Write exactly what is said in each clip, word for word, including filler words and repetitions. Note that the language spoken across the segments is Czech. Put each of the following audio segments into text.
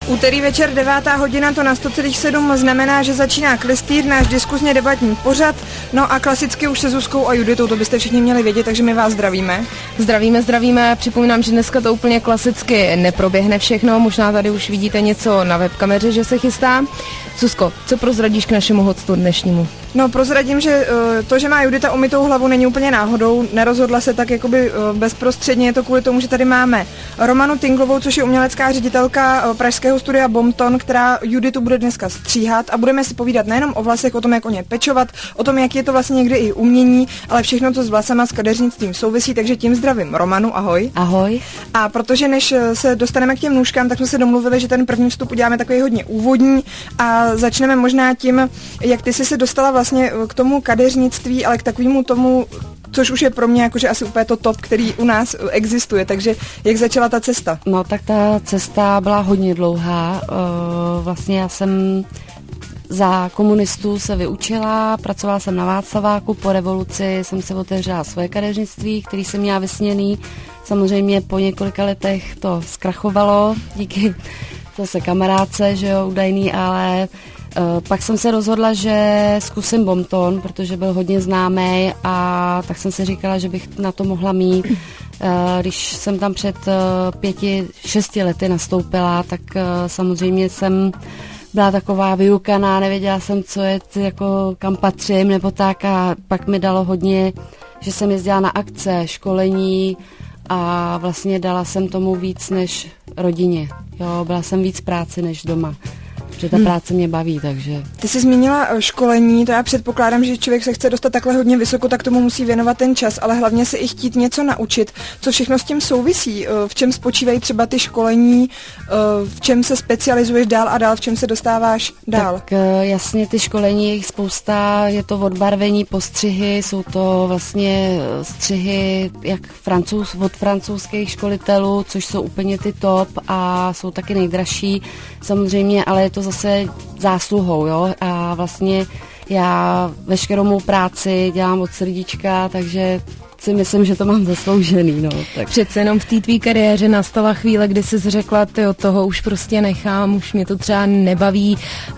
Úterý večer devátá hodina, to na sto celá sedm znamená, že začíná Klystýr, náš diskuzně debatní pořad. No a klasicky už se Zuzkou a Juditou, to byste všichni měli vědět, takže my vás zdravíme. Zdravíme, zdravíme. Připomínám, že dneska to úplně klasicky neproběhne všechno. Možná tady už vidíte něco na webkameře, že se chystá. Zuzko, co prozradíš k našemu hostу dnešnímu? No, prozradím, že to, že má Judita umytou hlavu, není úplně náhodou. Nerozhodla se tak jakoby bezprostředně, je to kvůli tomu, že tady máme Romanu Tinglovou, což je umělecká ředitelka pražského studia Bompton, která Juditu bude dneska stříhat a budeme si povídat nejenom o vlasech, o tom, jak o ně pečovat, o tom, jak je to vlastně někdy i umění, ale všechno, co s vlasama, s kadeřnictvím souvisí, takže tím zdravím Romanu, ahoj. Ahoj. A protože než se dostaneme k těm nůžkám, tak jsme se domluvili, že ten první vstup uděláme takový hodně úvodní a začneme možná tím, jak ty jsi se dostala vlastně k tomu kadeřnictví, ale k takovému tomu, což už je pro mě jakože asi úplně to top, který u nás existuje, takže jak začala ta cesta? No tak ta cesta byla hodně dlouhá, vlastně já jsem za komunistů se vyučila, pracovala jsem na Václaváku, po revoluci jsem se otevřela svoje kadeřnictví, který jsem měla vysněný, samozřejmě po několika letech to zkrachovalo, díky zase kamarádce, že jo, údajný, ale Uh, pak jsem se rozhodla, že zkusím Bompton, protože byl hodně známý a tak jsem si říkala, že bych na to mohla mít. Uh, když jsem tam před uh, pěti, šesti lety nastoupila, tak uh, samozřejmě jsem byla taková vyukaná, nevěděla jsem, co je, jako kam patřím nebo tak a pak mi dalo hodně, že jsem jezdila na akce, školení a vlastně dala jsem tomu víc než rodině. Jo, byla jsem víc práci než doma. Že ta práce mě baví, takže... Ty jsi zmínila školení, to já předpokládám, že člověk se chce dostat takhle hodně vysoko, tak tomu musí věnovat ten čas, ale hlavně se i chtít něco naučit. Co všechno s tím souvisí? V čem spočívají třeba ty školení? V čem se specializuješ dál a dál? V čem se dostáváš dál? Tak jasně, ty školení je jich spousta, je to odbarvení, postřihy, jsou to vlastně střihy jak francouz, od francouzských školitelů, což jsou úplně ty top a jsou taky nejdražší, samozřejmě, ale je to zase zásluhou, jo, a vlastně já veškerou mou práci dělám od srdíčka, takže si myslím, že to mám zasloužený, no. Tak. Přece jenom v té tvý kariéře nastala chvíle, kdy jsi řekla, tyjo, toho už prostě nechám, už mě to třeba nebaví, uh,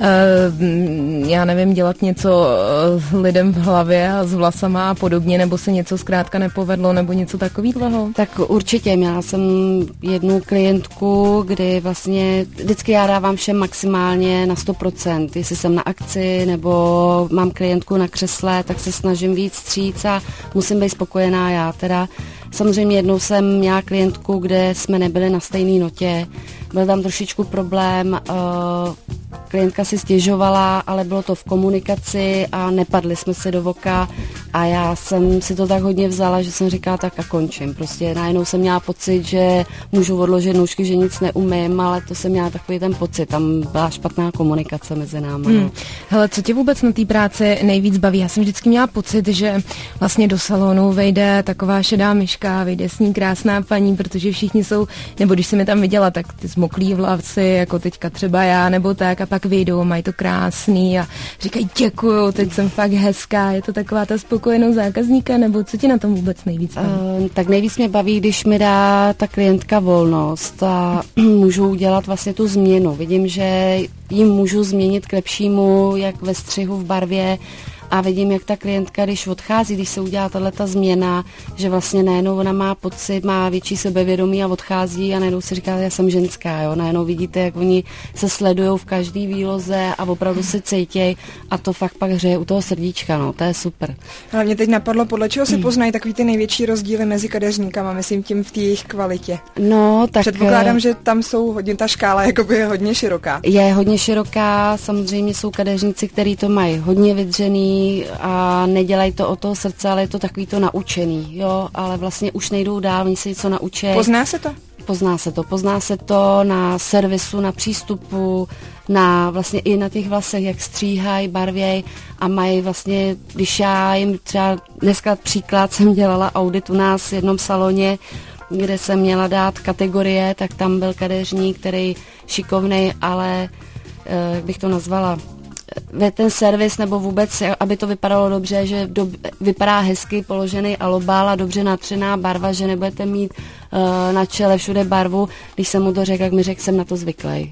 já nevím, dělat něco uh, lidem v hlavě a s vlasama a podobně, nebo se něco zkrátka nepovedlo, nebo něco takového? Tak určitě, měla jsem jednu klientku, kdy vlastně vždycky já dávám všem maximálně na sto procent, jestli jsem na akci, nebo mám klientku na křesle, tak se snažím víc vstříc a musím být spokojená já teda. Samozřejmě jednou jsem měla klientku, kde jsme nebyli na stejné notě, byl tam trošičku problém, uh, klientka si stěžovala, ale bylo to v komunikaci a nepadli jsme se do voka a já jsem si to tak hodně vzala, že jsem říkala tak a končím. Prostě najednou jsem měla pocit, že můžu odložit nůžky, že nic neumím, ale to jsem měla takový ten pocit, tam byla špatná komunikace mezi námi. Hmm. Hele, co tě vůbec na té práci nejvíc baví? Já jsem vždycky měla pocit, že vlastně do salonu vejde taková šedá myška, vejde s ní krásná paní, protože všichni jsou, nebo když jsem je tam viděla, tak ty zmoklý vlasy, jako teďka třeba já, nebo tak, a pak vyjdou, mají to krásný a říkají děkuju, teď jsem fakt hezká, je to taková ta spokojenost zákazníka, nebo co ti na tom vůbec nejvíc baví? Uh, tak nejvíc mě baví, když mi dá ta klientka volnost a můžu udělat vlastně tu změnu. Vidím, že jim můžu změnit k lepšímu, jak ve střihu, v barvě, a vidím, jak ta klientka, když odchází, když se udělá tato změna, že vlastně najednou ona má pocit, má větší sebevědomí a odchází a najednou si říká, já jsem ženská, jo, najednou vidíte, jak oni se sledujou v každý výloze a opravdu se cítěj a to fakt pak hřeje u toho srdíčka, no, to je super. Ale mě teď napadlo, podle čeho se poznají takový ty největší rozdíly mezi kadeřníkama, myslím tím v té jejich kvalitě. No, tak... Předpokládám, že tam jsou hodně, ta škála jakoby je hodně široká. Je hodně široká, samozřejmě jsou kadeřníci, kteří to mají hodně vydřený, a nedělají to o toho srdce, ale je to takový to naučený, jo, ale vlastně už nejdou dál, oni se něco naučí. Pozná se to? Pozná se to, pozná se to na servisu, na přístupu, na vlastně i na těch vlasech, jak stříhají, barvěj a mají vlastně, když já jim třeba dneska příklad jsem dělala audit u nás v jednom saloně, kde jsem měla dát kategorie, tak tam byl kadeřník, který šikovnej, ale jak bych to nazvala, ve ten servis nebo vůbec, aby to vypadalo dobře, že do, vypadá hezky položený alobál a dobře natřená barva, že nebudete mít uh, na čele všude barvu. Když jsem mu to řekl, jak mi řekl, jsem na to zvyklý.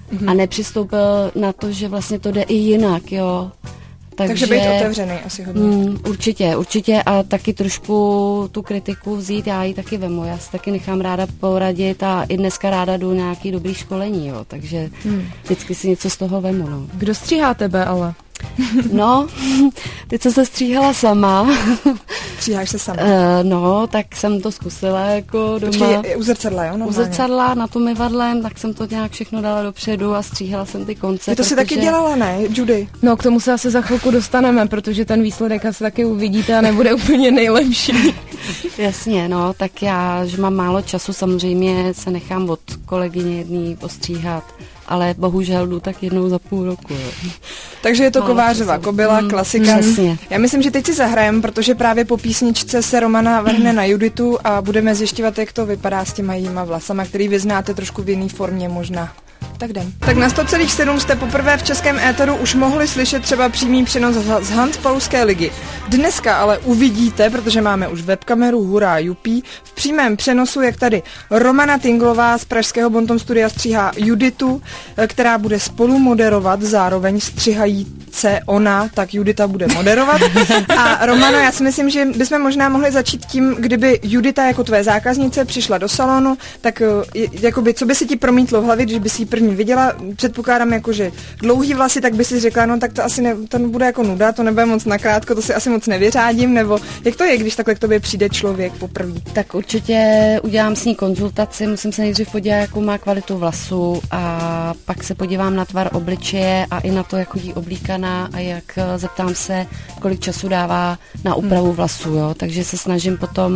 mm-hmm. a nepřistoupil na to, že vlastně to jde i jinak, jo. Takže, Takže být otevřený asi hodně. Mm, určitě, určitě a taky trošku tu kritiku vzít, já ji taky vemu, já si taky nechám ráda poradit a i dneska ráda jdu nějaký dobrý školení, jo, takže mm. vždycky si něco z toho vemu, no. Kdo stříhá tebe, ale? No, teď jsem se stříhala sama. Stříháš se sama? Uh, no, tak jsem to zkusila jako doma. Počkej, u zrcadla, jo? Normálně. U zrcadla, na tom myvadlem, tak jsem to nějak všechno dala dopředu a stříhala jsem ty konce. Ty to protože... si taky dělala, ne, Judy? No, k tomu se asi za chvilku dostaneme, protože ten výsledek asi taky uvidíte a nebude úplně nejlepší. Jasně, no, tak já, že mám málo času, samozřejmě se nechám od kolegyně jedný ostříhat, ale bohužel jdu tak jednou za půl roku. Jo. Takže je to málo Kovářova času. Kobyla, mm, klasika. Přesně. Já myslím, že teď si zahrajem, protože právě po písničce se Romana vrhne na Juditu a budeme zjišťovat, jak to vypadá s těma jejíma vlasama, který vy znáte trošku v jiný formě možná. Tak jdem. Tak na sto celá sedm jste poprvé v českém éteru už mohli slyšet třeba přímý přenos z handballské ligy. Dneska ale uvidíte, protože máme už webkameru, hurá, jupí, v přímém přenosu, jak tady Romana Tinglová z pražského Bonton studia stříhá Juditu, která bude spolu moderovat, zároveň střihají se ona, tak Judita bude moderovat. A Romano, já si myslím, že bychom možná mohli začít tím, kdyby Judita jako tvé zákaznice přišla do salonu, tak jakoby, co by si ti promítlo v hlavě, když by si ji první viděla, předpokládám jako, že dlouhý vlasy, tak by si řekla, no tak to asi ne, to bude jako nuda, to nebude moc nakrátko, to si asi moc nevyřádím, nebo jak to je, když takhle k tobě přijde člověk poprvé? Tak určitě udělám s ní konzultaci, musím se nejdřív podívat, jakou má kvalitu vlasu a pak se podívám na tvar obličeje a i na to, jak chodí oblíkaná a jak zeptám se, kolik času dává na úpravu vlasů, jo, takže se snažím potom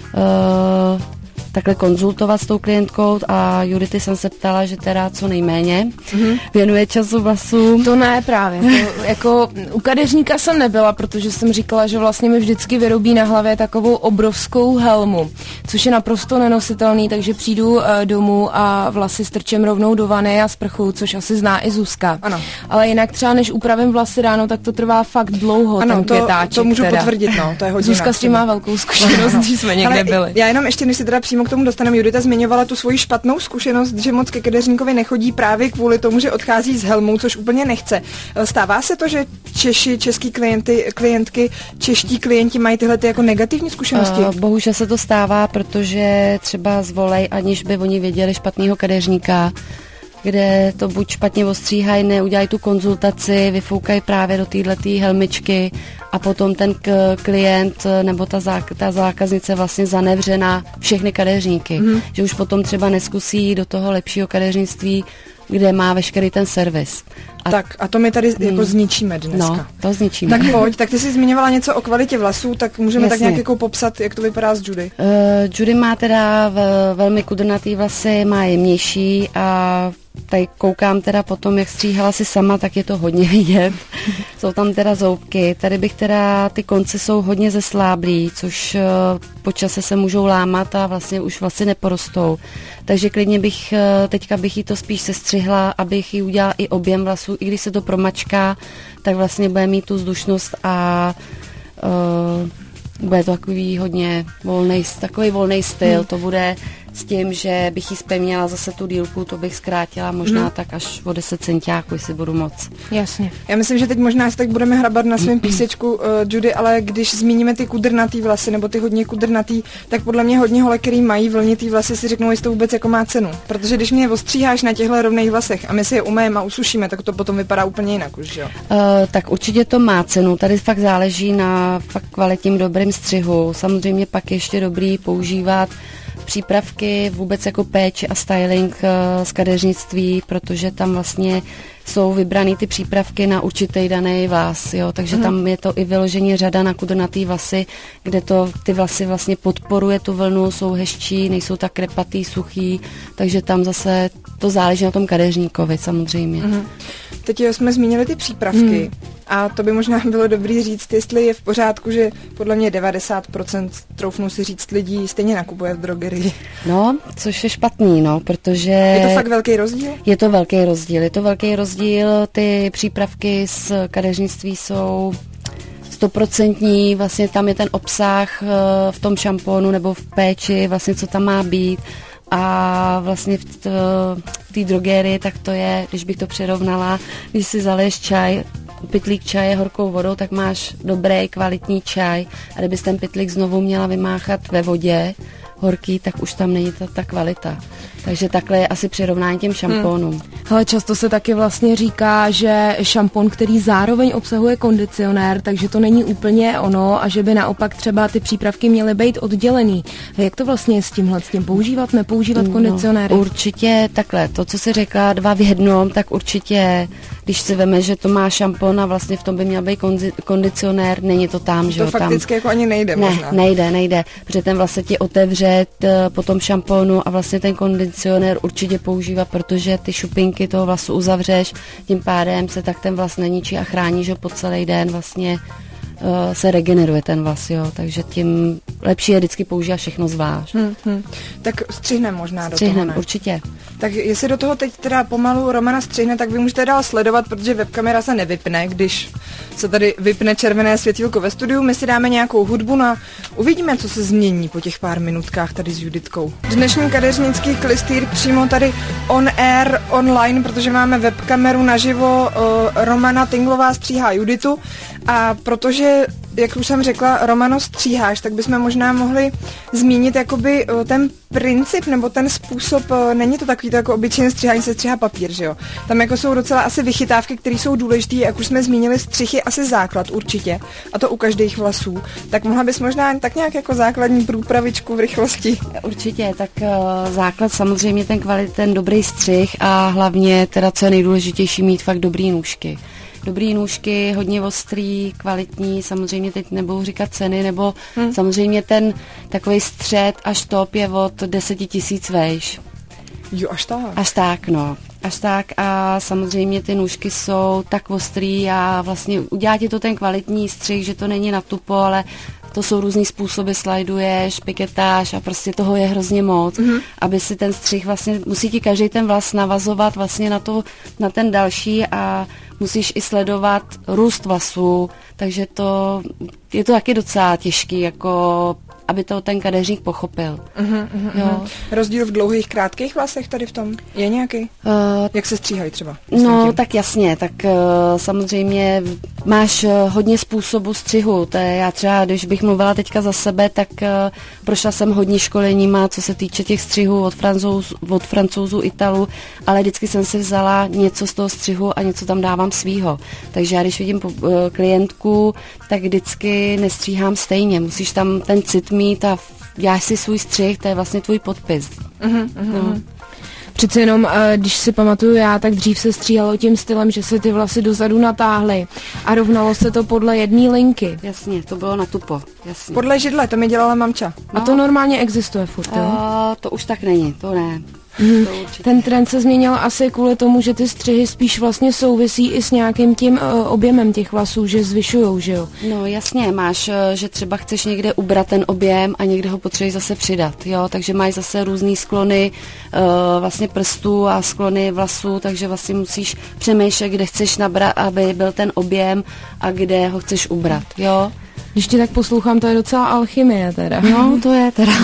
uh, takhle konzultovat s tou klientkou a Judity jsem se ptala, že teda co nejméně mm-hmm. věnuje času vlasům. To ne právě. To, jako u kadeřníka jsem nebyla, protože jsem říkala, že vlastně mi vždycky vyrobí na hlavě takovou obrovskou helmu, což je naprosto nenositelný, takže přijdu uh, domů a vlasy strčem rovnou do vany a sprchu, což asi zná i Zuzka. Ano. Ale jinak třeba než upravím vlasy ráno, tak to trvá fakt dlouho, ano, ten to, květáček. to můžu teda. potvrdit, no, to je hodně. Zuzka s tím má velkou zkušenost, když jsme někde byli. Já jenom ještě, než si teda přímo k tomu dostaneme, Judita zmiňovala tu svoji špatnou zkušenost, že moc ke kadeřníkovi nechodí právě kvůli tomu, že odchází s helmou, což úplně nechce. Stává se to, že Češi, český klienty, klientky, čeští klienti mají tyhle ty jako negativní zkušenosti? Uh, bohužel se to stává, protože třeba zvolej, aniž by oni věděli špatného kadeřníka, kde to buď špatně ostříhají, neudělají tu konzultaci, vyfoukají právě do téhleté helmičky a potom ten k- klient nebo ta, zák- ta zákaznice vlastně zanevře na všechny kadeřníky. Mm-hmm. Že už potom třeba neskusí do toho lepšího kadeřnictví, kde má veškerý ten servis. A tak a to my tady hmm. jako zničíme dneska. No, to zničíme. Tak pojď, tak ty jsi zmiňovala něco o kvalitě vlasů, tak můžeme Jasně. tak nějak jako popsat, jak to vypadá s Judy. Uh, Judy má teda v, velmi kudrnatý vlasy, má jemnější a tady koukám teda potom, jak stříhala si sama, tak je to hodně vidět. Jsou tam teda zoubky. Tady bych teda, ty konce jsou hodně zesláblí, což uh, po čase se můžou lámat a vlastně už vlasy neporostou. Takže klidně bych, uh, teďka bych jí to spíš sestřihla, abych jí udělala i objem vlasů, i když se to promačká, tak vlastně bude mít tu vzdušnost a uh, bude to takový hodně volnej, takový volný styl. Hmm. To bude s tím, že bych jí zpevnila zase tu dílku, to bych zkrátila možná hmm. tak až o deset centiáků, jestli budu moc. Jasně. Já myslím, že teď možná si tak budeme hrabat na svém písečku, uh, Judy, ale když zmíníme ty kudrnatý vlasy, nebo ty hodně kudrnatý, tak podle mě hodně holek, který mají vlnitý vlasy, si řeknou, jestli to vůbec jako má cenu. Protože když mě je ostříháš na těchto rovných vlasech a my si je umejeme a usušíme, tak to potom vypadá úplně jinak už, jo? Uh, tak určitě to má cenu. Tady fakt záleží na fakt kvalitním dobrým střihu. Samozřejmě pak ještě dobrý používat přípravky, vůbec jako péči a styling uh, z kadeřnictví, protože tam vlastně jsou vybraný ty přípravky na určitý daný vlas, jo, takže mm. tam je to i vyloženě řada na kudrnatý vlasy, kde to ty vlasy vlastně podporuje tu vlnu, jsou hezčí, nejsou tak krepatý, suchý, takže tam zase to záleží na tom kadeřníkovi samozřejmě. Mm. Teď jsme zmínili ty přípravky mm. a to by možná bylo dobrý říct, jestli je v pořádku, že podle mě devadesát procent, troufnu si říct, lidí stejně nakupuje v drogerii. No, což je špatný, no, protože... Je to fakt velký rozdíl? Je to velký rozdíl, je to velký rozdíl, ty přípravky z kadeřnictví jsou stoprocentní, vlastně tam je ten obsah v tom šampónu nebo v péči, vlastně co tam má být A vlastně v té drogérii, tak to je, když bych to přirovnala, když si zaleješ čaj, pytlík čaje horkou vodou, tak máš dobrý, kvalitní čaj. A kdybys ten pytlík znovu měla vymáchat ve vodě horký, tak už tam není ta, ta kvalita. Takže takhle je asi přirovnání těm šampónům. Hmm. Hele, často se taky vlastně říká, že šampon, který zároveň obsahuje kondicionér, takže to není úplně ono a že by naopak třeba ty přípravky měly být oddělený. Jak to vlastně je s tímhle, s tím používat, nepoužívat no, kondicionéry? Určitě takhle, to, co jsi řekla, dva v jednom, tak určitě, když si veme, že to má šampon a vlastně v tom by měl být konzi- kondicionér, není to tam, že to jo, tam. fakticky jako ani nejde ne, možná. nejde, nejde, protože ten vlastně ti otevře t, po tom šamponu a vlastně ten kondicionér určitě používá, protože ty šupinky toho vlasu uzavřeš, tím pádem se tak ten vlas neničí a chrání, že po celý den vlastně uh, se regeneruje ten vlas, jo, takže tím lepší je vždycky používat všechno zvlášť. Hmm, hmm. Tak střihnem možná střihnem, do toho, ne? určitě. Tak jestli do toho teď teda pomalu Romana střihne, tak vy můžete dál sledovat, protože webkamera se nevypne, když se tady vypne červené světýlko ve studiu. My si dáme nějakou hudbu a uvidíme, co se změní po těch pár minutkách tady s Juditkou. Dnešní kadeřnický klistýr přímo tady on air, online, protože máme webkameru naživo. Romana Tinglová stříhá Juditu a protože, jak už jsem řekla, Romano, stříháš, tak bychom možná mohli zmínit jakoby ten princip nebo ten způsob, není to takový to jako obyčejné stříhání, se stříhá papír, že jo? Tam jako jsou docela asi vychytávky, které jsou důležité, jak už jsme zmínili, střih je asi základ určitě, a to u každých vlasů. Tak mohla bys možná tak nějak jako základní průpravičku v rychlosti? Určitě, tak uh, základ samozřejmě ten kvalit, ten dobrý střih a hlavně teda, co je nejdůležitější, mít fakt dobrý nůžky. Dobrý nůžky, hodně ostrý, kvalitní, samozřejmě teď nebudu říkat ceny, nebo hmm. samozřejmě ten takový střed až top je od deset tisíc vejš. Jo, až tak. Až tak, no. Až tak a samozřejmě ty nůžky jsou tak ostrý a vlastně udělá ti to ten kvalitní střih, že to není na tupo, ale to jsou různý způsoby, slajduješ, piketáš a prostě toho je hrozně moc, mm-hmm. aby si ten střih vlastně, musí ti každý ten vlas navazovat vlastně na, to, na ten další a musíš i sledovat růst vlasů, takže to je to taky docela těžký, jako aby to ten kadeřník pochopil. Uh-huh, uh-huh, jo. Rozdíl v dlouhých, krátkých vlasech tady v tom je nějaký? Uh, Jak se stříhají třeba? No, tím? Tak jasně, tak uh, samozřejmě máš uh, hodně způsobů střihu. To je, já třeba, když bych mluvila teďka za sebe, tak uh, prošla jsem hodně školeníma, co se týče těch střihů od francouzů, od francouzů, Italů, ale vždycky jsem si vzala něco z toho střihu a něco tam dávám svýho. Takže já, když vidím uh, klientku, tak vždycky nestříhám stejně. Musíš tam ten cit mít a děláš si svůj střih, to je vlastně tvůj podpis. Uh-huh, uh-huh. No. Přece jenom, když si pamatuju já, tak dřív se stříhalo tím stylem, že se ty vlasy dozadu natáhly a rovnalo se to podle jedné linky. Jasně, to bylo na tupo. Jasně. Podle židle, to mi dělala mamča. No. A to normálně existuje furt, jo? A, to už tak není, to ne. Hmm. Ten trend se změnil asi kvůli tomu, že ty střihy spíš vlastně souvisí i s nějakým tím uh, objemem těch vlasů, že zvyšujou, že jo? No jasně, máš, že třeba chceš někde ubrat ten objem a někde ho potřebuješ zase přidat, jo, takže máš zase různý sklony uh, vlastně prstů a sklony vlasů, takže vlastně musíš přemýšlet, kde chceš nabrat, aby byl ten objem a kde ho chceš ubrat, jo. Když tě tak poslouchám, to je docela alchymie teda. No, to je teda.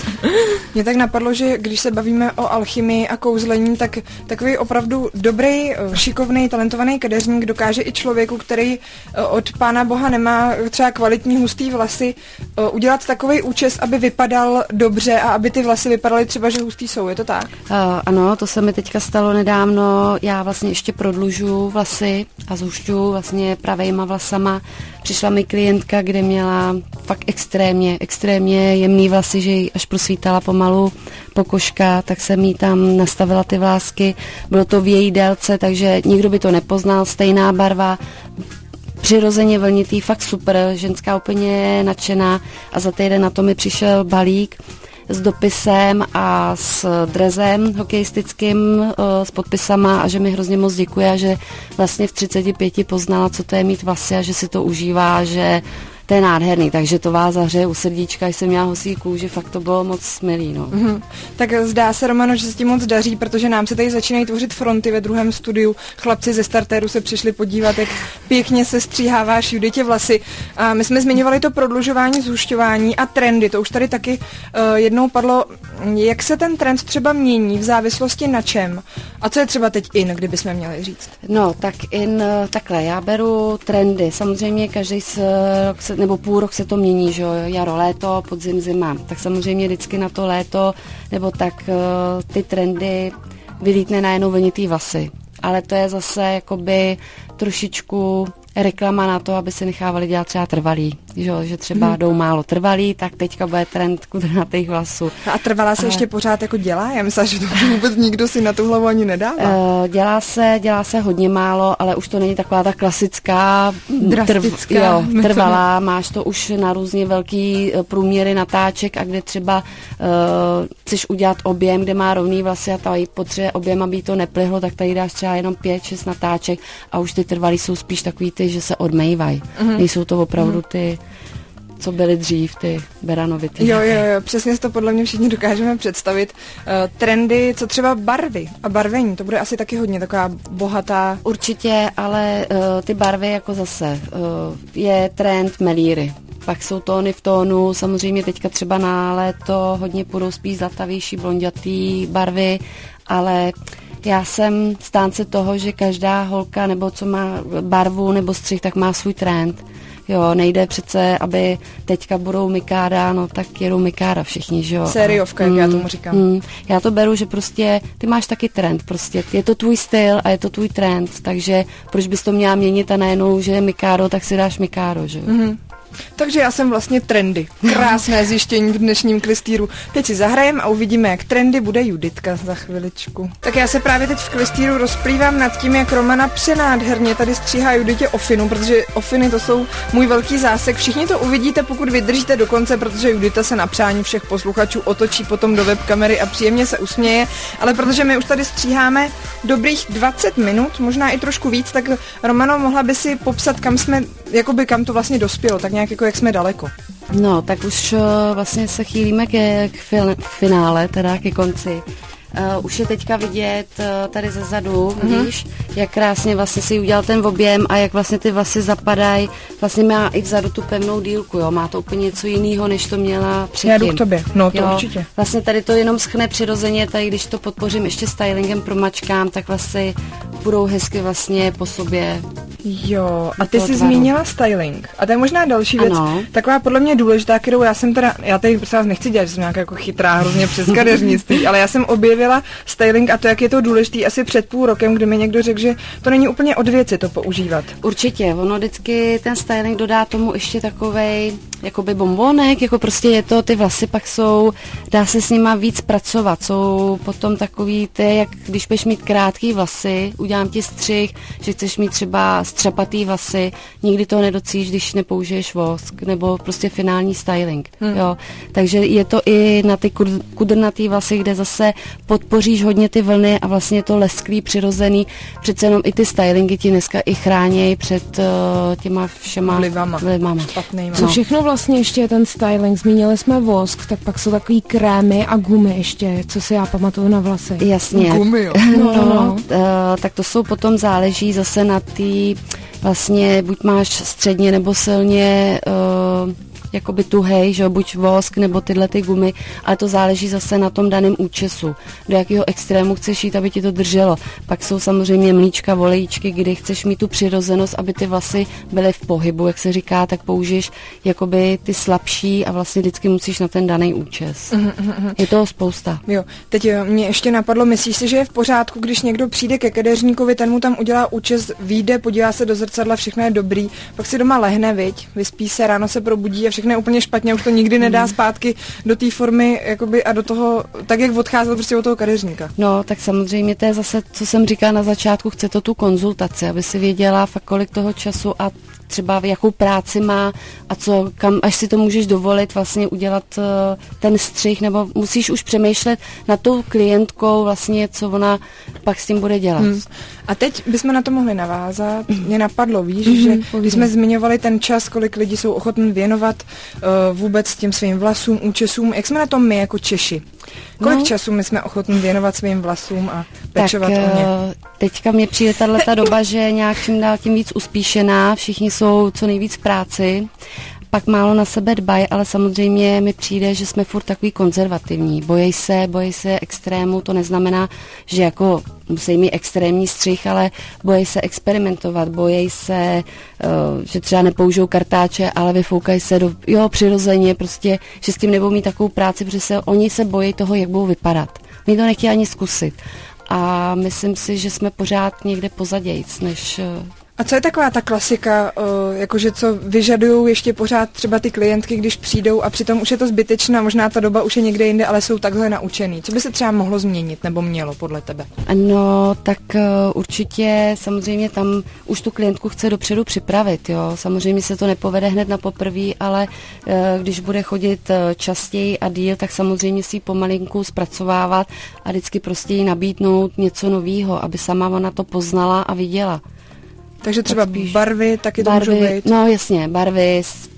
Mě tak napadlo, že když se bavíme o alchymii a kouzlení, tak takový opravdu dobrý, šikovný, talentovaný kadeřník dokáže i člověku, který od Pána Boha nemá třeba kvalitní hustý vlasy, udělat takový účes, aby vypadal dobře a aby ty vlasy vypadaly třeba, že hustý jsou. Je to tak? Uh, ano, to se mi teďka stalo nedávno. Já vlastně ještě prodlužu vlasy a zhušťuju vlastně pravejma vlasama. Přišla mi klientka, kde měla fakt extrémně, extrémně jemný vlasy, že ji až prosvítala pomalu pokožka, tak jsem jí tam nastavila ty vlásky. Bylo to v její délce, takže nikdo by to nepoznal, stejná barva, přirozeně vlnitý, fakt super, ženská úplně nadšená a za týden na to mi přišel balík s dopisem a s drezem hokejistickým, s podpisama a že mi hrozně moc děkuje, že vlastně v třiceti pěti poznala, co to je mít vlasy a že si to užívá, že to je nádherný, takže to vás zahřeje u srdíčka, když jsem měla husí kůži, fakt to bylo moc milý, no. Mm-hmm. Tak zdá se, Romano, že se ti moc daří, protože nám se tady začínají tvořit fronty ve druhém studiu. Chlapci ze startéru se přišli podívat, jak pěkně se stříháváš Juditě vlasy. A my jsme zmiňovali to prodlužování, zhušťování a trendy, to už tady taky uh, jednou padlo. Jak se ten trend třeba mění v závislosti na čem? A co je třeba teď in, kdybychom měli říct? No, tak in, takhle, já beru trendy. Samozřejmě každý rok se, nebo půl rok se to mění, že jo, jaro, léto, podzim, zima. Tak samozřejmě vždycky na to léto, nebo tak ty trendy vylítne najednou vlnitý vlasy. Ale to je zase jakoby trošičku reklama na to, aby se nechávali dělat třeba trvalý. Že, že třeba hmm. jdou málo trvalý, tak teďka bude trend kudrnatých vlasů. A trvalá se Ale... ještě pořád jako dělá? Já myslím, že to vůbec nikdo si na tu hlavu ani nedává. Uh, dělá se, dělá se hodně málo, ale už to není taková ta klasická drastická trv, jo, trvalá. Máš to už na různě velký průměry natáček a kde třeba uh, chceš udělat objem, kde má rovný vlasy a tady potřebuje objem, aby to neplihlo, tak tady dáš třeba jenom pět, šest natáček a už ty trvalý jsou spíš takový ty, že se odmejvají. Mm-hmm. Nejsou to opravdu mm-hmm. ty, co byly dřív, ty beranovity. Jo, jo, jo, přesně si to podle mě všichni dokážeme představit. Uh, trendy, co třeba barvy a barvení, to bude asi taky hodně taková bohatá. Určitě, ale uh, ty barvy jako zase uh, je trend melíry. Pak jsou tóny v tónu, samozřejmě teďka třeba na léto hodně půjdou spíš zlatavější, blondětý barvy, ale já jsem stánce toho, že každá holka, nebo co má barvu nebo střih, tak má svůj trend. Jo, nejde přece, aby teďka budou mikáda, no tak jedou mikáda všichni, že jo. Sériovka, jak mm, já tomu říkám. Mm, já to beru, že prostě ty máš taky trend, prostě je to tvůj styl a je to tvůj trend, takže proč bys to měla měnit a najednou, že je mikádo, tak si dáš mikádo, že jo. Mm-hmm. Takže já jsem vlastně trendy. Krásné zjištění v dnešním klistýru. Teď si zahrajem a uvidíme, jak trendy bude Juditka za chviličku. Tak já se právě teď v klistýru rozplývám nad tím, jak Romana přenádherně tady stříhá Juditě ofinu, protože ofiny to jsou můj velký zásek. Všichni to uvidíte, pokud vydržíte do konce, protože Judita se na přání všech posluchačů otočí potom do webkamery a příjemně se usměje. Ale protože my už tady stříháme dobrých dvacet minut, možná i trošku víc, tak Romano, mohla by si popsat, kam jsme, jakoby kam to vlastně dospělo, tak nějak jako jak jsme daleko. No, tak už uh, vlastně se chýlíme ke, k, fil, k finále, teda ke konci. Uh, už je teďka vidět uh, tady ze zadu, mm-hmm. vidíš, jak krásně vlastně si udělal ten objem a jak vlastně ty vlasy zapadají. Vlastně má i vzadu tu pevnou dílku, jo, má to úplně něco jiného, než to měla předtím. Já jdu k tobě, no to jo, určitě. Vlastně tady to jenom schne přirozeně, tady když to podpořím ještě stylingem promačkám, tak vlastně budou hezky vlastně po sobě. Jo, a ty jsi zmínila styling. A to je možná další věc, ano. Taková podle mě důležitá, kterou já jsem teda, já tady prostě vás nechci dělat, že jsem nějaká jako chytrá, hrozně přes kadeřnictví, ale já jsem objevila styling a to, jak je to důležitý asi před půl rokem, kdy mi někdo řekl, že to není úplně od věci to používat. Určitě, ono vždycky ten styling dodá tomu ještě takovej jakoby bombonek, jako prostě je to, ty vlasy pak jsou, dá se s nima víc pracovat, jsou potom takový ty, jak když budeš mít krátký vlasy, udělám ti střih, že chceš mít třeba střapatý vlasy, nikdy toho nedocíš, když nepoužiješ vosk, nebo prostě finální styling, hmm. jo. Takže je to i na ty kudrnatý vlasy, kde zase podpoříš hodně ty vlny a vlastně je to lesklý, přirozený, přece jenom i ty stylingy ti dneska i chránějí před uh, těma všema vlivama. vlivama. Špatnýma. Co všechno vlastně ještě je ten styling? Zmínili jsme vosk, tak pak jsou takový krémy a gumy ještě, co si já pamatuju na vlasy. Jasně. Gumy, jo. No, no, no. Uh, tak to jsou potom záleží zase na ty vlastně buď máš středně nebo silně uh, jakoby tuhej, že buď vosk nebo tyhle ty gumy, ale to záleží zase na tom daném účesu. Do jakého extrému chceš jít, aby ti to drželo. Pak jsou samozřejmě mlíčka, volejčky, kdy chceš mít tu přirozenost, aby ty vlasy byly v pohybu, jak se říká, tak použiješ jakoby ty slabší a vlastně vždycky musíš na ten daný účes. Mm-hmm. Je toho spousta. Jo, teď mě ještě napadlo, myslíš si, že je v pořádku, když někdo přijde ke kadeřníkovi, ten mu tam udělá účes, vyjde, podívá se do zrcadla, všechno je dobrý, pak si doma lehne, viď, vyspí se, ráno se probudí a všechno je úplně špatně, už to nikdy nedá zpátky do té formy jakoby, a do toho, tak jak odcházel prostě od toho kadeřníka. No, tak samozřejmě to je zase, co jsem říkala na začátku, chce to tu konzultaci, aby si věděla fakt kolik toho času a třeba jakou práci má a co, kam, až si to můžeš dovolit vlastně udělat uh, ten střih, nebo musíš už přemýšlet nad tou klientkou vlastně, co ona pak s tím bude dělat. Hmm. A teď bychom na to mohli navázat. Mě napadlo, víš, mm-hmm, že když jsme zmiňovali ten čas, kolik lidí jsou ochotní věnovat uh, vůbec těm svým vlasům, účesům, jak jsme na tom my jako Češi? Kolik no. času my jsme ochotní věnovat svým vlasům a pečovat tak, o ně? Teďka mně přijde tato doba, že nějak čím dál tím víc uspíšená, všichni jsou co nejvíc v práci, pak málo na sebe dbají, ale samozřejmě mi přijde, že jsme furt takový konzervativní. Bojí se, bojí se extrému, to neznamená, že jako musí mít extrémní střih, ale bojí se experimentovat, bojí se, uh, že třeba nepoužijou kartáče, ale vyfoukají se do, jo, přirozeně, prostě, že s tím nebudou mít takovou práci, protože se, oni se bojí toho, jak budou vypadat. Oni to nechtějí ani zkusit. A myslím si, že jsme pořád někde pozadějc, než... Uh, A co je taková ta klasika, jakože co vyžadují ještě pořád třeba ty klientky, když přijdou a přitom už je to zbytečná, možná ta doba už je někde jinde, ale jsou takhle naučený. Co by se třeba mohlo změnit nebo mělo podle tebe? No, tak uh, určitě samozřejmě tam už tu klientku chce dopředu připravit, jo. Samozřejmě se to nepovede hned na poprví, ale uh, když bude chodit uh, častěji a díl, tak samozřejmě si ji pomalinku zpracovávat a vždycky prostě jí nabídnout něco nového, aby sama ona to poznala a viděla. Takže třeba barvy taky to barvy, můžou být? No jasně, barvy,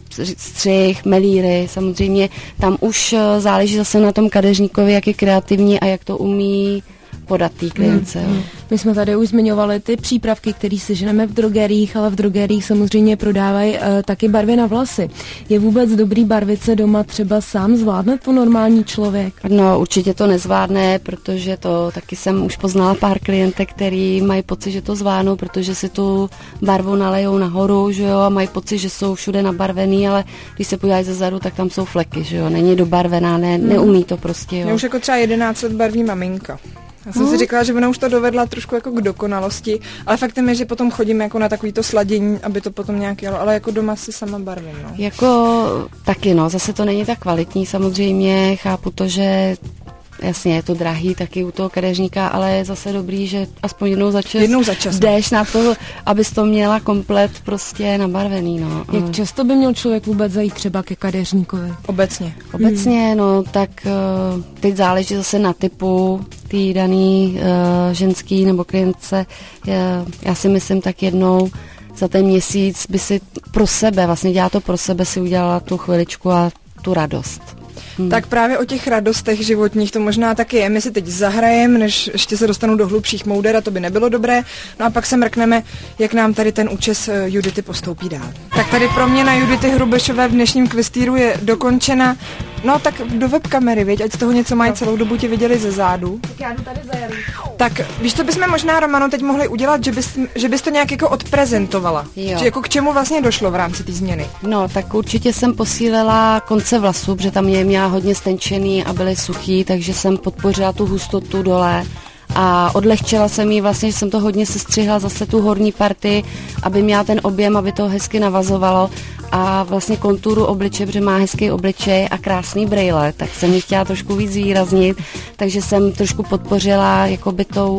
střih, melíry, samozřejmě tam už záleží zase na tom kadeřníkovi, jak je kreativní a jak to umí podat té klience. Hmm. My jsme tady už zmiňovali ty přípravky, které si ženeme v drogeriích, ale v drogeriích samozřejmě prodávají uh, taky barvy na vlasy. Je vůbec dobrý barvit se doma třeba sám zvládne to normální člověk? No určitě to nezvládne, protože to taky jsem už poznala pár klientek, který mají pocit, že to zvládnou, protože si tu barvu nalejou nahoru, že jo, a mají pocit, že jsou všude nabarvený, ale když se podívají zezadu, tak tam jsou fleky, že jo, není dobarvená, ne, hmm. neumí to prostě, jo. Mě už jako třeba jedenáct let barví maminka. Já jsem no. si říkala, že ona už to dovedla trošku jako k dokonalosti, ale faktem je, že potom chodím jako na takovýto sladění, aby to potom nějak jelo, ale jako doma si sama barvím, no. Jako taky, no, zase to není tak kvalitní samozřejmě, chápu to, že jasně, je to drahý taky u toho kadeřníka, ale je zase dobrý, že aspoň jednou za čas, jednou za čas jdeš na to, abys to měla komplet prostě nabarvený, no. Jak často by měl člověk vůbec zajít třeba ke kadeřníkovi? Obecně. Obecně, hmm. no, tak uh, teď záleží zase na typu tý daný uh, ženský nebo klientce. Já, já si myslím tak jednou za ten měsíc by si pro sebe, vlastně dělá to pro sebe, si udělala tu chviličku a tu radost. Hmm. Tak právě o těch radostech životních to možná taky je. My si teď zahrajeme, než ještě se dostanu do hlubších mouder a to by nebylo dobré. No a pak se mrkneme, jak nám tady ten účes Judity postoupí dál. Tak tady pro mě na Judity Hrubešové v dnešním kvistýru je dokončena. No tak do webkamery, viď, ať z toho něco mají, celou dobu tě viděli ze zádu. Tak já jdu tady za Jaru. Tak víš, co bychom možná, Romano, teď mohli udělat, že bys, že bys to nějak jako odprezentovala. Jo. Že jako k čemu vlastně došlo v rámci té změny? No, tak určitě jsem posílila konce vlasů, protože tam je měla hodně stenčený a byly suchý, takže jsem podpořila tu hustotu dole a odlehčila jsem jí vlastně, že jsem to hodně sestřihla zase tu horní partii, aby měla ten objem, aby to hezky navazovalo a vlastně konturu obličeje, protože má hezký obličej a krásný brejle, tak jsem ji chtěla trošku víc zvýraznit, takže jsem trošku podpořila jakoby tou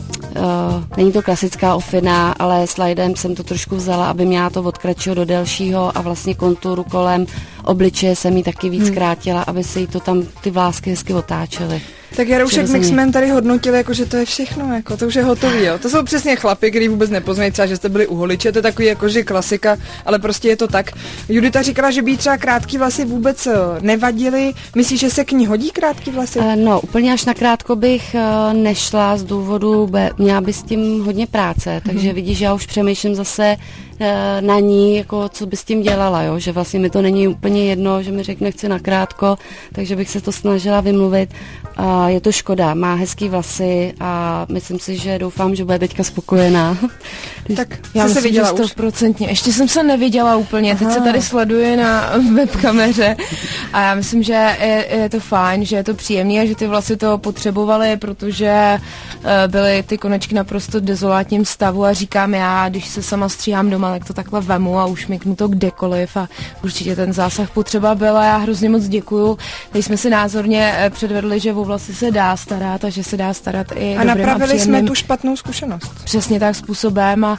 Uh, není to klasická ofina, ale slidem jsem to trošku vzala, aby měla to od kratšího do delšího a vlastně konturu kolem obličeje jsem jí taky víc hmm. krátila, aby se jí to tam ty vlásky hezky otáčely. Tak Jaroušek Mixman tady hodnotil, jako, že to je všechno, jako, to už je hotový, jo. To jsou přesně chlapi, který vůbec nepoznají třeba, že jste byli u holiče, to je takový jakože klasika, ale prostě je to tak. Judita říkala, že by jí třeba krátký vlasy vůbec nevadily. Myslíš, že se k ní hodí krátký vlasy? Uh, no, úplně až na krátko bych uh, nešla z důvodu, be, měla by s tím hodně práce, takže hmm. vidíš, já už přemýšlím zase uh, na ní, jako co by s tím dělala, jo, že vlastně mi to není úplně jedno, že mi řekne, chci na krátko, takže bych se to snažila vymluvit. Uh, je to škoda, má hezký vlasy a myslím si, že doufám, že bude teďka spokojená. Tak já se viděla stoprocentně. Ještě jsem se neviděla úplně, teď Aha. se tady sleduje na webkameře a já myslím, že je, je to fajn, že je to příjemný a že ty vlasy to potřebovaly, protože uh, byly ty konečky naprosto dezolátním stavu a říkám já, když se sama stříhám doma, tak to takhle vemu a ušmyknu to kdekoliv a určitě ten zásah potřeba byl a já hrozně moc děkuju. Teď jsme si názorně předvedli, že o vlasy se dá starat a že se dá starat i a napravili jsme tu špatnou zkušenost. Přesně tak způsobem a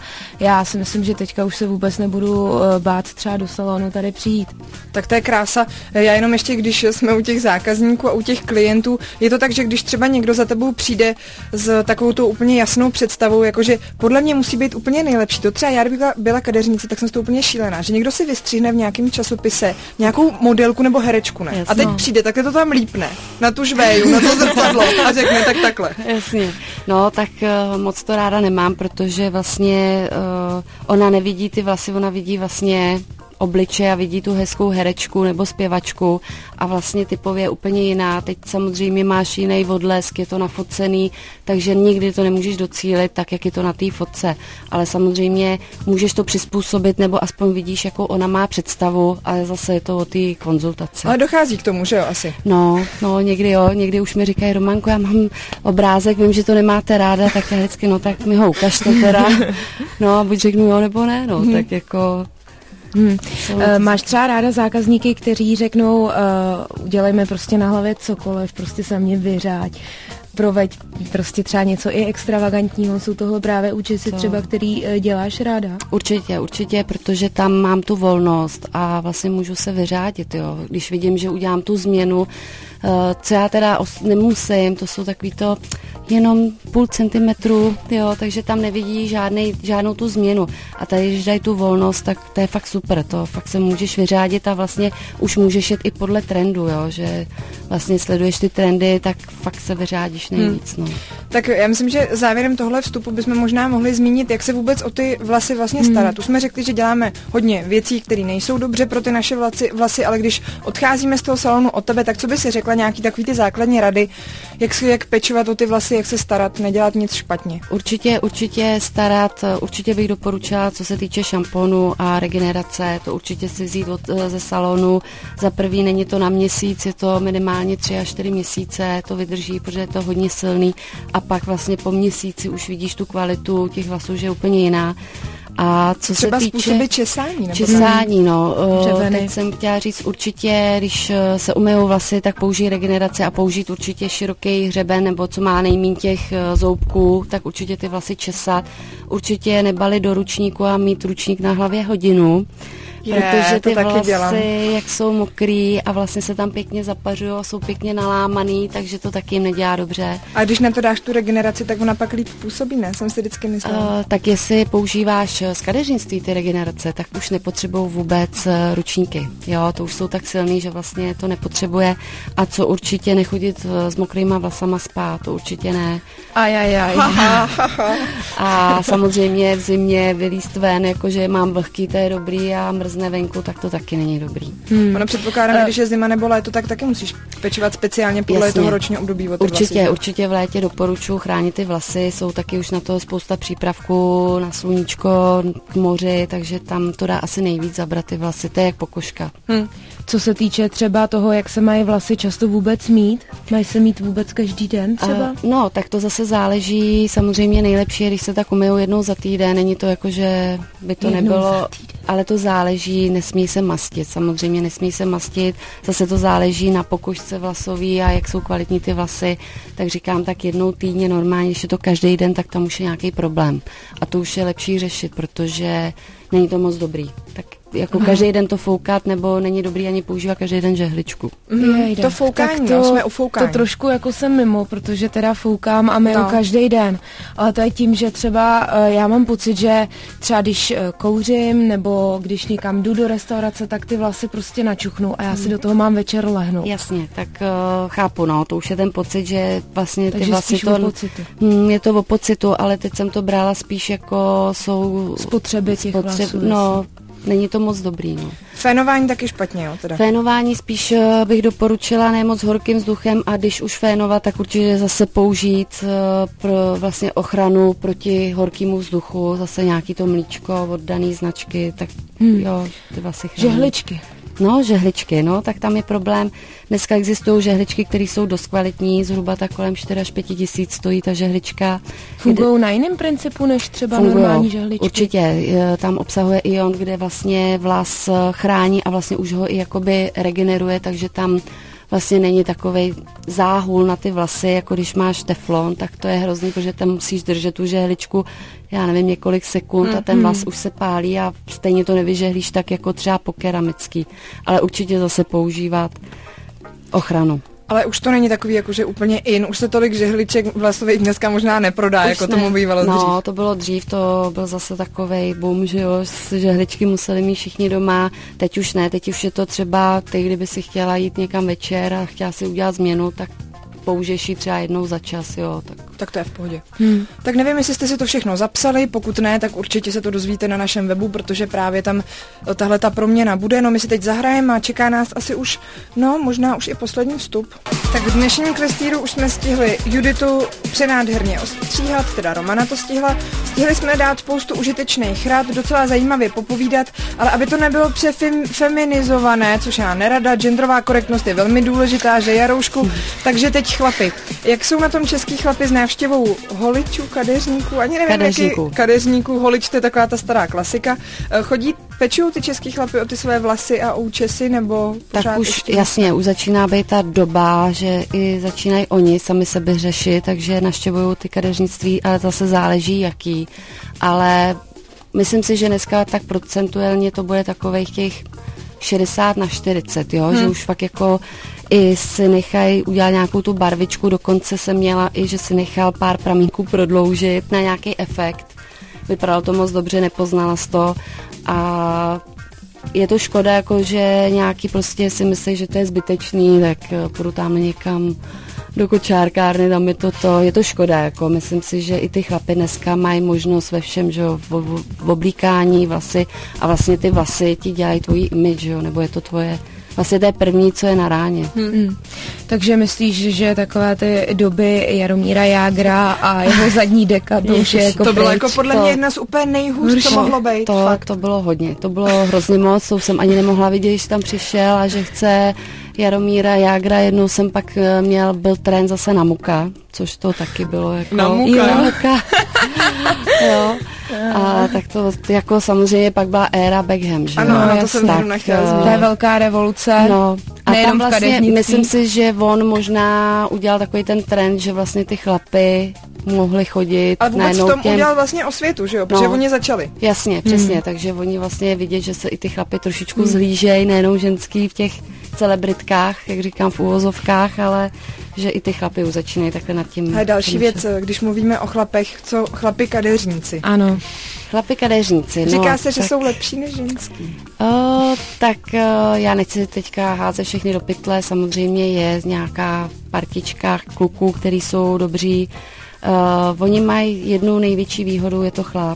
já si myslím, že teďka už se vůbec nebudu uh, bát třeba do salonu tady přijít. Tak to je krása. Já jenom ještě, když jsme u těch zákazníků a u těch klientů, je to tak, že když třeba někdo za tebou přijde s takovou tou úplně jasnou představou, jakože podle mě musí být úplně nejlepší. To třeba já, kdybych byla, byla kadeřnice, tak jsem z toho úplně šílená, že někdo si vystřihne v nějakém časopise nějakou modelku nebo herečku, ne? A teď přijde, tak to tam lípne na tu žvéju, na to zrcadlo a řekne tak takhle. Jasně. No, tak uh, moc to ráda nemám, protože vlastně uh, ona nevidí ty vlasy, ona vidí vlastně obliče a vidí tu hezkou herečku nebo zpěvačku a vlastně typově úplně jiná. Teď samozřejmě máš jiný odlesk, je to nafocený, takže nikdy to nemůžeš docílit tak, jak je to na té fotce. Ale samozřejmě můžeš to přizpůsobit nebo aspoň vidíš, jakou ona má představu, ale zase je to o té konzultaci. Ale dochází k tomu, že jo, asi? No, no, někdy jo, někdy už mi říkají, Romanko, já mám obrázek, vím, že to nemáte ráda, tak já vždycky, no tak mi ho ukažte teda. No a buď řeknu jo nebo ne, no, hmm. tak jako... Hmm. Uh, máš třeba ráda zákazníky, kteří řeknou, uh, udělejme prostě na hlavě cokoliv, prostě se mě vyřáď, proveď prostě třeba něco i extravagantního, jsou tohle právě účesy třeba, který uh, děláš ráda? Určitě, určitě, protože tam mám tu volnost a vlastně můžu se vyřádit, jo. Když vidím, že udělám tu změnu, uh, co já teda os- nemusím, to jsou takový to jenom půl centimetru, jo, takže tam nevidí žádnej, žádnou tu změnu. A tady, když dají tu volnost, tak to je fakt super, to fakt se můžeš vyřádit a vlastně už můžeš jet i podle trendu, jo, že vlastně sleduješ ty trendy, tak fakt se vyřádíš nejvíc, hmm. no. Tak já myslím, že závěrem tohle vstupu bychom možná mohli zmínit, jak se vůbec o ty vlasy vlastně starat. Hmm. Tu jsme řekli, že děláme hodně věcí, které nejsou dobře pro ty naše vlasy, vlasy, ale když odcházíme z toho salonu od tebe, tak co by si řekla nějaký takový ty základní rady, jak, jak pečovat o ty vlasy, jak se starat, nedělat nic špatně? Určitě, určitě starat, určitě bych doporučila, co se týče šamponu a regenerace, to určitě si vzít od, ze salonu. Za prvý není to na měsíc, je to minimálně tři až čtyři měsíce, to vydrží, protože je to hodně silný a pak vlastně po měsíci už vidíš tu kvalitu těch vlasů, že je úplně jiná. A co třeba se týče způsoby česání, nebo česání, no. Dřeveny. Teď jsem chtěla říct určitě, když se umyjou vlasy, tak použij regeneraci a použít určitě široký hřeben, nebo co má nejméně těch zoubků, tak určitě ty vlasy česat. Určitě nebalit do ručníku a mít ručník na hlavě hodinu. Je, protože ty taky vlasy, dělám. jak jsou mokrý a vlastně se tam pěkně zapařují a jsou pěkně nalámaný, takže to taky jim nedělá dobře. A když na to dáš tu regeneraci, tak ona pak líp působí, ne? Jsem si vždycky myslela. Uh, tak jestli používáš z kadeřnictví ty regenerace, tak už nepotřebují vůbec uh, ručníky. Jo, to už jsou tak silný, že vlastně to nepotřebuje. A co určitě nechodit uh, s mokrýma vlasama spát, to určitě ne. Ajajaj. A samozřejmě v zimě vylízt ven, jakože mám vlhký, to je dobrý a mrzne venku, tak to taky není dobrý. Hmm. Ono předpokládám, uh, když je zima nebo léto, tak taky musíš pečovat speciálně podle jasně. toho ročního období. O ty určitě, vlasy, určitě v létě doporučuji chránit ty vlasy, jsou taky už na to spousta přípravků, na sluníčko, k moři, takže tam to dá asi nejvíc zabrat ty vlasy, to je jak pokožka. Hmm. Co se týče třeba toho, jak se mají vlasy často vůbec mít, mají se mít vůbec každý den třeba? Uh, no, tak to zase záleží, samozřejmě nejlepší je, když se tak umyjou jednou za týden, není to jako, že by to jednou nebylo, ale to záleží, nesmí se mastit, samozřejmě nesmí se mastit, zase to záleží na pokožce vlasový a jak jsou kvalitní ty vlasy, tak říkám tak jednou týdně normálně, když je to každý den, tak tam už je nějaký problém a to už je lepší řešit, protože není to moc dobrý, tak jako Aha. každý den to foukat, nebo není dobrý ani používat každý den žehličku. Mm, to foukání, to, no, jsme u foukání. To trošku jako jsem mimo, protože teda foukám a myju no. každý den. Ale to je tím, že třeba uh, já mám pocit, že třeba když uh, kouřím nebo když někam jdu do restaurace, tak ty vlasy prostě načuchnu a já si do toho mám večer lehnout. Jasně, tak uh, chápu, no, to už je ten pocit, že vlastně takže ty vlasy to... o pocitu. Hm, je to o pocitu, ale teď jsem to brala spíš jako jsou... Spotřeby těch spotřeb, vlasů. No, není to moc dobrý, no. Fénování taky špatně, jo, teda. Fénování spíš uh, bych doporučila ne moc horkým vzduchem a když už fénovat, tak určitě zase použít uh, pro vlastně ochranu proti horkému vzduchu, zase nějaký to mlíčko od daný značky, tak hmm. jo, ty vlasy chrání. Žehličky. No, žehličky, no, tak tam je problém. Dneska existují žehličky, které jsou dost kvalitní, zhruba tak kolem čtyři až pět tisíc stojí ta žehlička. Fungují na jiném principu než třeba Fungujou, normální žehličky? Určitě, tam obsahuje ion, kde vlastně vlas chrání a vlastně už ho i jakoby regeneruje, takže tam vlastně není takovej záhul na ty vlasy, jako když máš teflon, tak to je hrozný, protože tam musíš držet tu žehličku, já nevím, několik sekund mm, a ten vlas mm. už se pálí a stejně to nevyžehlíš tak jako třeba po keramický, ale určitě zase používat ochranu. Ale už to není takový, jakože úplně in, už se tolik žehliček vlasových dneska možná neprodá, už jako ne. Tomu bývalo no, dřív. No, to bylo dřív, to byl zase takovej boom, že jo, žehličky museli mít všichni doma, teď už ne, teď už je to třeba, ty kdyby si chtěla jít někam večer a chtěla si udělat změnu, tak použiješ ji třeba jednou za čas, jo. Tak, tak to je v pohodě. Hmm. Tak nevím, jestli jste si to všechno zapsali, pokud ne, tak určitě se to dozvíte na našem webu, protože právě tam tahle ta proměna bude. No my si teď zahrajeme a čeká nás asi už, no možná už i poslední vstup. Tak v dnešním klestýru už jsme stihli Juditu přenádherně ostříhat, teda Romana to stihla. Stihli jsme dát spoustu užitečných rad, docela zajímavě popovídat, ale aby to nebylo přefeminizované, což já nerada, genderová korektnost je velmi důležitá, že Jaroušku, hmm. takže teď chlapi. Jak jsou na tom český chlapi s návštěvou holičů, kadeřníků, ani nevím, kadeřníků. jaký kadeřníků, holič, to je taková ta stará klasika. Chodí, pečují ty český chlapi o ty své vlasy a účesy, nebo pořád tak už ještě? Jasně, už začíná být ta doba, že i začínají oni sami sebe řešit, takže navštěvují ty kadeřnictví, ale zase záleží jaký. Ale myslím si, že dneska tak procentuálně to bude takových těch šedesát na čtyřicet, jo, hmm. že už fakt jako i si nechají udělat nějakou tu barvičku, dokonce jsem měla i, že si nechal pár pramínků prodloužit na nějaký efekt. Vypadalo to moc dobře, nepoznala z to a je to škoda, jako že nějaký prostě si myslí, že to je zbytečný, tak půjdu tam někam do kočárkárny, tam je to to, je to škoda, jako myslím si, že i ty chlapy dneska mají možnost ve všem, že v, v, v oblíkání vlasy a vlastně ty vlasy ti dělají tvojí image, že nebo je to tvoje, vlastně to je první, co je na ráně. Hmm. Takže myslíš, že takové ty doby Jaromíra Jágra a jeho zadní deka, to už je jako to bylo pryč. jako podle to, mě jedna z úplně nejhůř, co mohlo být. To, to bylo hodně, to bylo hrozně moc, to jsem ani nemohla vidět, když tam přišel a že chce Jaromíra Jágra, jednou jsem pak měl, byl trend zase na Muka, což to taky bylo jako... Na Muka? Jo, na Muka. Jo. A tak to jako samozřejmě pak byla éra Beckham, že? Ano, no, to jsem zrovna chtěla zmínit. To je velká revoluce. No. A nejenom tam v vlastně, kadeřnictví. myslím si, že on možná udělal takový ten trend, že vlastně ty chlapy mohli chodit. Ale vůbec v tom těm... udělal vlastně osvětu, že jo? Protože no, oni začali. Jasně, přesně, hmm. takže oni vlastně vidět, že se i ty chlapy trošičku hmm. zhlížejí, nejenom ženský v těch celebritkách, jak říkám v úvozovkách, ale že i ty chlapy už začínají takhle nad tím. A další věc, když mluvíme o chlapech, co chlapi kadeřníci? Ano. Chlapi kadeřníci. Říká no, se, že tak, jsou lepší než ženský. O, tak o, já nechci teďka házet všechny do pytle, samozřejmě je nějaká partička kluků, který jsou dobří. O, oni mají jednu největší výhodu, je to chlap.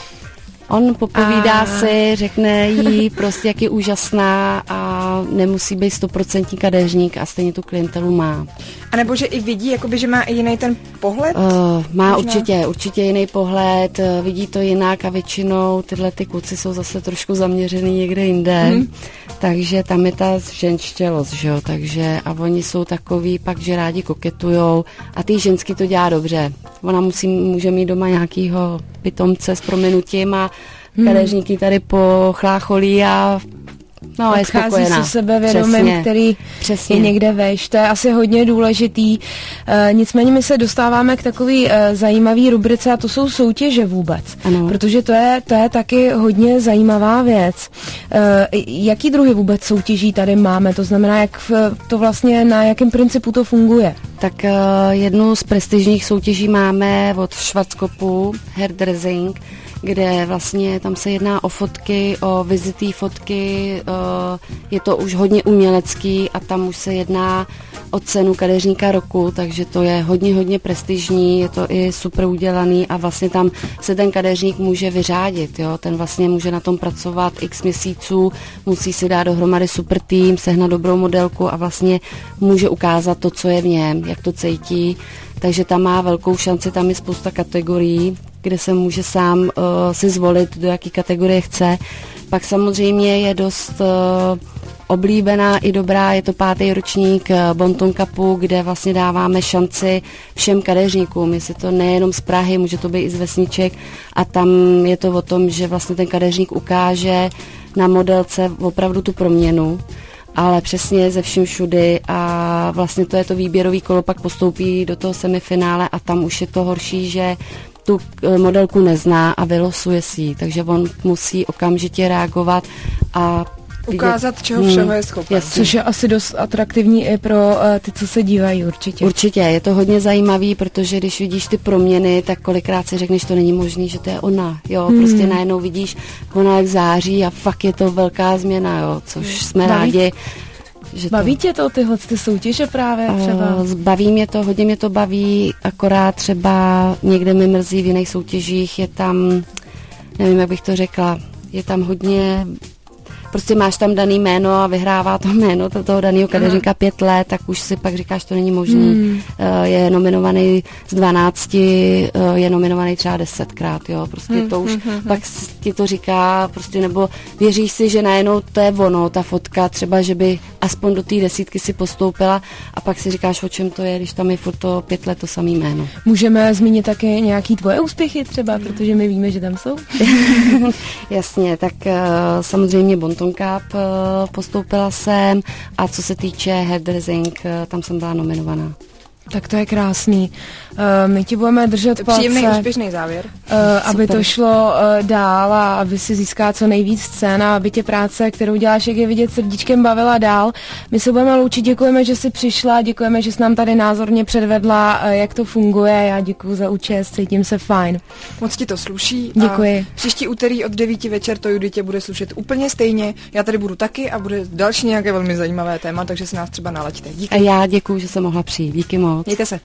On popovídá a... si, řekne jí prostě, jak je úžasná a nemusí být stoprocentní kadeřník a stejně tu klientelu má. A nebo že i vidí, jakoby, že má i jiný ten pohled? Uh, má možná? určitě, určitě jiný pohled, uh, vidí to jinak a většinou tyhle ty kluci jsou zase trošku zaměřený někde jinde, hmm. takže tam je ta ženštělost, že jo, takže a oni jsou takový pak, že rádi koketujou a ty ženský to dělá dobře. Ona musí, může mít doma nějakýho pitomce s prominutím a hmm. kadeřníky tady pochlácholí a no, je spokojená. Se sebevědomím, přesně, který přesně. je někde vejš. To je asi hodně důležitý. E, nicméně my se dostáváme k takový e, zajímavý rubrice a to jsou soutěže vůbec. Ano. Protože to je, to je taky hodně zajímavá věc. E, jaký druhy vůbec soutěží tady máme? To znamená, jak to vlastně, na jakém principu to funguje? Tak e, jednu z prestižních soutěží máme od Schwarzkopu, Hairdressing, kde vlastně tam se jedná o fotky, o vizitý fotky, je to už hodně umělecký a tam už se jedná o cenu kadeřníka roku, takže to je hodně, hodně prestižní, je to i super udělaný a vlastně tam se ten kadeřník může vyřádit, jo? Ten vlastně může na tom pracovat x měsíců, musí si dát dohromady super tým, sehnat dobrou modelku a vlastně může ukázat to, co je v něm, jak to cítí, takže tam má velkou šanci, tam je spousta kategorií, kde se může sám uh, si zvolit, do jaký kategorie chce. Pak samozřejmě je dost uh, oblíbená i dobrá, je to pátý ročník uh, Bonton Cupu, kde vlastně dáváme šanci všem kadeřníkům, jestli to nejenom z Prahy, může to být i z vesniček a tam je to o tom, že vlastně ten kadeřník ukáže na modelce opravdu tu proměnu ale přesně ze vším všudy a vlastně to je to výběrový kolo, pak postoupí do toho semifinále a tam už je to horší, že tu modelku nezná a vylosuje si ji, takže on musí okamžitě reagovat a ukázat, čeho všeho je schopný. Což je asi dost atraktivní i pro uh, ty, co se dívají určitě. Určitě, je to hodně zajímavý, protože když vidíš ty proměny, tak kolikrát si řekneš, to není možný, že to je ona, jo, hmm. prostě najednou vidíš, ona jak září a fakt je to velká změna, jo, což jsme Baví. rádi. Že baví to... tě to tyhle ty soutěže právě třeba? Uh, baví mě to, hodně mě to baví, akorát třeba někde mi mrzí v jiných soutěžích, je tam, nevím, jak bych to řekla, je tam hodně... Prostě máš tam daný jméno a vyhrává to jméno toho daného kadeřníka pět let, tak už si pak říkáš, to není možný. Hmm. Je nominovaný z dvanácti, je nominovaný třeba desetkrát, jo. Prostě hmm. to už hmm. pak ti to říká, prostě nebo věříš si, že najednou to je ono, ta fotka, třeba, že by aspoň do té desítky si postoupila a pak si říkáš, o čem to je, když tam je furt to pět let to samý jméno. Můžeme zmínit také nějaký tvoje úspěchy třeba, protože my víme, že tam jsou. Jasně, tak uh, samozřejmě Bonton Cup uh, postoupila jsem a co se týče hairdressing, uh, tam jsem byla nominovaná. Tak to je krásný. Uh, my ti budeme držet palce. Příjemný, úspěšný závěr. Uh, aby to šlo uh, dál a aby si získala co nejvíc scén a aby tě práce, kterou děláš, jak je vidět, srdíčkem bavila dál. My se budeme loučit, děkujeme, že jsi přišla, děkujeme, že jsi nám tady názorně předvedla, uh, jak to funguje. Já děkuji za účast, cítím se fajn. Moc ti to sluší. Děkuji. A příští úterý od devíti večer to Juditě bude slušet úplně stejně. Já tady budu taky a bude další nějaké velmi zajímavé téma, takže si nás třeba nalaďte. Díky. A já děkuji, že jsem mohla přijít. Díky moc. Mějte se.